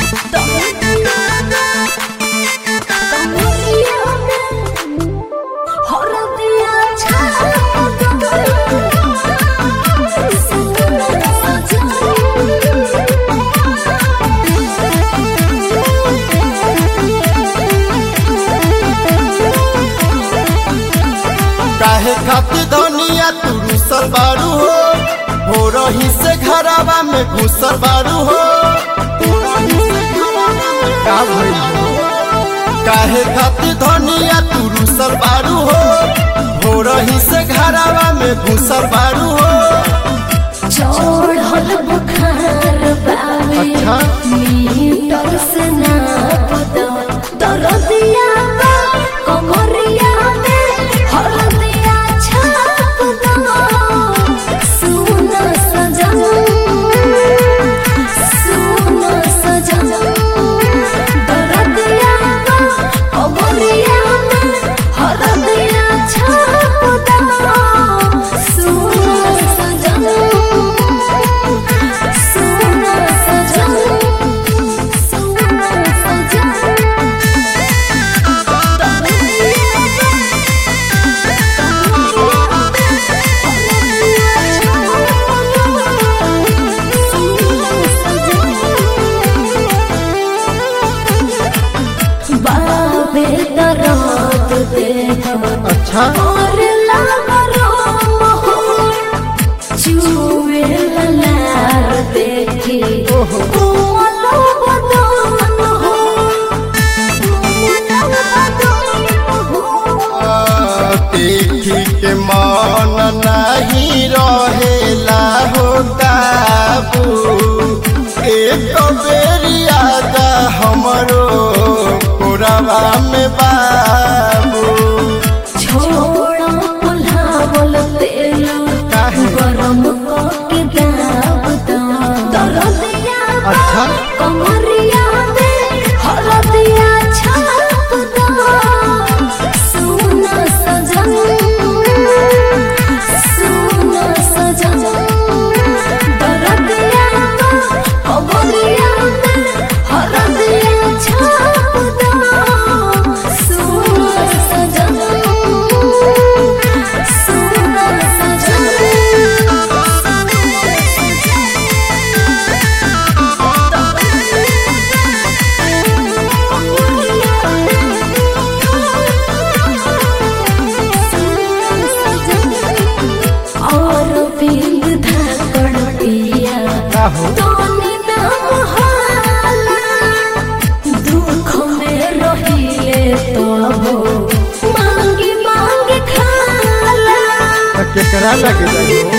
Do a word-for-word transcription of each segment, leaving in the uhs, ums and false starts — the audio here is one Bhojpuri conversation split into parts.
काहे खातिर धनिया तू रुसल बारू हो हो रही से घरवा में घुसल बारू हो का भइल काहे खातिर धनिया तू रुसल बारू हो हो रही से घरवा में घुसल बारू हो चढ़ल बुखार बावे अच्छा मीटर से नाप दो दरदिया बा कमरिया में हरदिया छाप दो सुन सजन सुन सजन दरदिया बा कमरिया में हरदिया छाप दो सुन सजन अच्छा और लागरो चुवे लार देखी कोलो बदन हो देखी के मन नहीं रहेला हो काबू एक बेरिया दा हमरो कोरवा में बाबू छोड़ा पुलावल तेल गरम के दाब दो दरदिया अच्छा कमरिया में हरदिया छाप दो सुन सजन सुन सजन दरदिया कमरिया में हरदिया छाप दो सुन सजन सुन सजन और बिंद धाकड़ पिया तोनी नाम हाला दुख में रहिले तो हो मांगी मांग खाला केकरा लगे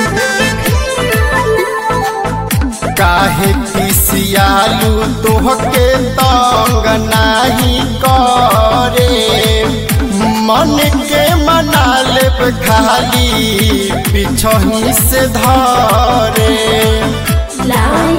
काहे किसियालू तोहके तंग नाही करे मन के मना लेब खाली पिछही से धरे लाई